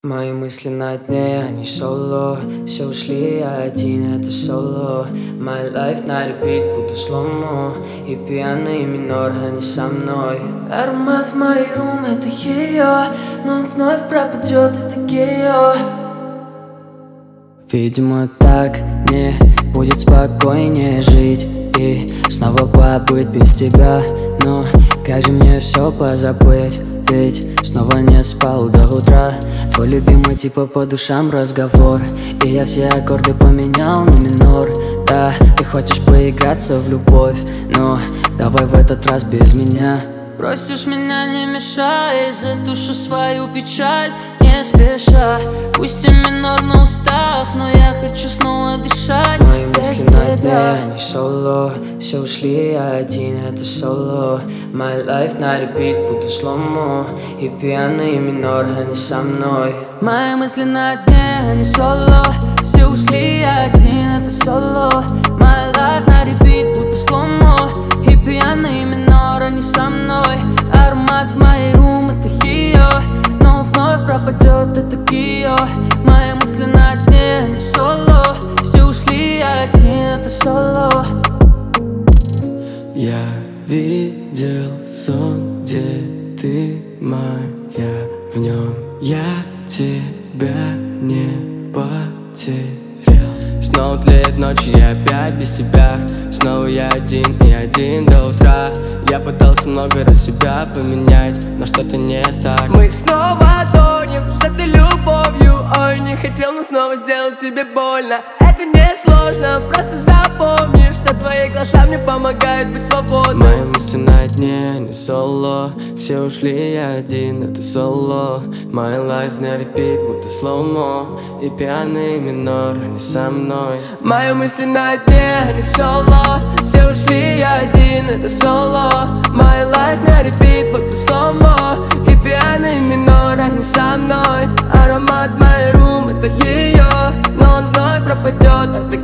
Мои мысли на дне, они соло. Все ушли, я один, это соло. My life на репит, будто сломо. И пьяный минор, они со мной. Аромат в моей рум, это ее. Но он вновь пропадет, это гео. Видимо, так мне будет спокойнее жить и снова побыть без тебя. Но как же мне все позабыть? Ведь снова не спал до утра. Твой любимый типа по душам разговор. И я все аккорды поменял на минор. Да, ты хочешь поиграться в любовь, но давай в этот раз без меня. Просишь меня не мешай, затушу свою печаль не спеша. Пусть и минор на устах, но я хочу снова дышать. Мои мысли на дне, они соло. Все ушли, я один, это соло. My life на репит, будто сломо. И пьяный минор, они со мной. Мои мысли на дне, они соло. Все ушли, я один, это соло. My life на репит, будто сломо. И пьяный минор, они со мной. Аромат в моей рум, это ее. Но он вновь пропадет, это гео. Мои мысли на дне, они соло. Все ушли, я один, это соло. Я видел сон, где ты моя. В нем я тебя не потерял. Снова тлеет ночь, и опять без тебя. Снова я один и один до утра. Я пытался много раз себя поменять, но что-то не так. Мы снова тонем с этой любовью. Ой, не хотел, но снова сделал тебе больно. Это не сложно, просто запомни, что твои глаза мне помогают быть свободным. Мои мысли на дне, не соло. Все ушли, я один, это соло. My life на репит, будто слоумо. И пьяный минор, они со мной. Мои мысли на дне, не соло. Все ушли, я один, это соло. My life на репит, будто слоумо. И пьяный минор, они со мной. Аромат в моей рум, это ее. Но он вновь пропадет, это